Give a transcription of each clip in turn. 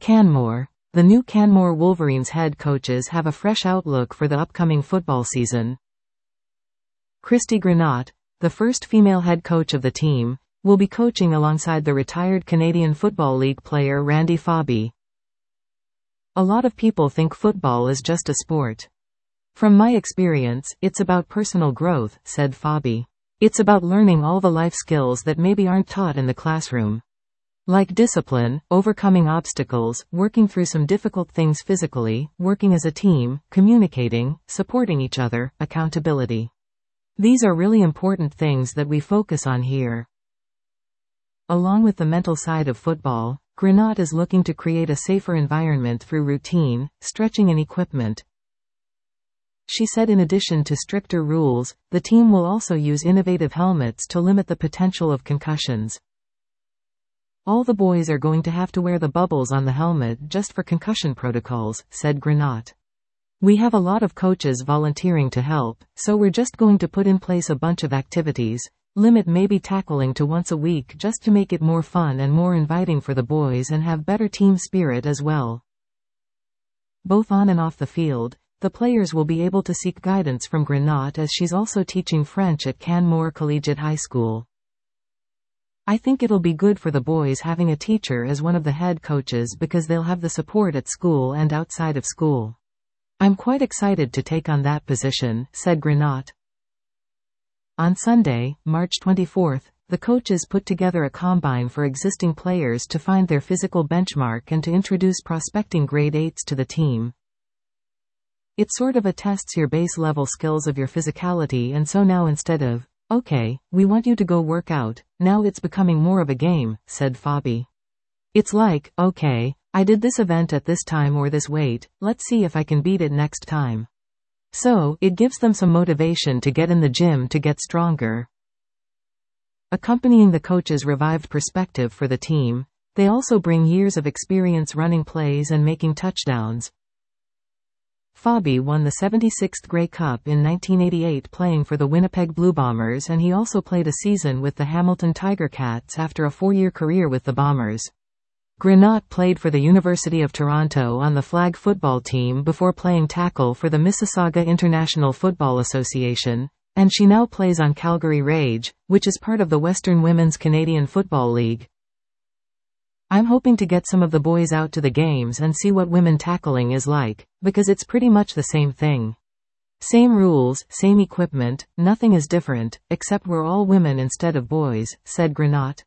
Canmore. The new Canmore Wolverines head coaches have a fresh outlook for the upcoming football season. Christy Granat, the first female head coach of the team, will be coaching alongside the retired Canadian Football League player Randy Fabi. A lot of people think football is just a sport. From my experience, it's about personal growth, said Fabi. It's about learning all the life skills that maybe aren't taught in the classroom. Like discipline, overcoming obstacles, working through some difficult things physically, working as a team, communicating, supporting each other, accountability. These are really important things that we focus on here. Along with the mental side of football, Granat is looking to create a safer environment through routine, stretching and equipment. She said in addition to stricter rules, the team will also use innovative helmets to limit the potential of concussions. All the boys are going to have to wear the bubbles on the helmet just for concussion protocols, said Granat. We have a lot of coaches volunteering to help, so we're just going to put in place a bunch of activities, limit maybe tackling to once a week just to make it more fun and more inviting for the boys and have better team spirit as well. Both on and off the field, the players will be able to seek guidance from Granat as she's also teaching French at Canmore Collegiate High School. I think it'll be good for the boys having a teacher as one of the head coaches because they'll have the support at school and outside of school. I'm quite excited to take on that position, said Granat. On Sunday, March 24th, the coaches put together a combine for existing players to find their physical benchmark and to introduce prospecting grade 8s to the team. It sort of attests your base level skills of your physicality, and so now instead of, okay, we want you to go work out, now it's becoming more of a game, said Fabi. It's like, okay, I did this event at this time or this weight, let's see if I can beat it next time. So, it gives them some motivation to get in the gym to get stronger. Accompanying the coach's revived perspective for the team, they also bring years of experience running plays and making touchdowns. Fabi won the 76th Grey Cup in 1988 playing for the Winnipeg Blue Bombers, and he also played a season with the Hamilton Tiger Cats after a 4-year career with the Bombers. Granat played for the University of Toronto on the flag football team before playing tackle for the Mississauga International Football Association, and she now plays on Calgary Rage, which is part of the Western Women's Canadian Football League. I'm hoping to get some of the boys out to the games and see what women tackling is like, because it's pretty much the same thing. Same rules, same equipment, nothing is different, except we're all women instead of boys, said Granat.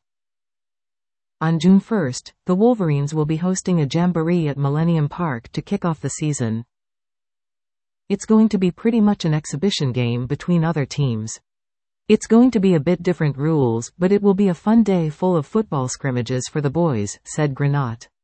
On June 1st, the Wolverines will be hosting a jamboree at Millennium Park to kick off the season. It's going to be pretty much an exhibition game between other teams. It's going to be a bit different rules, but it will be a fun day full of football scrimmages for the boys, said Granat.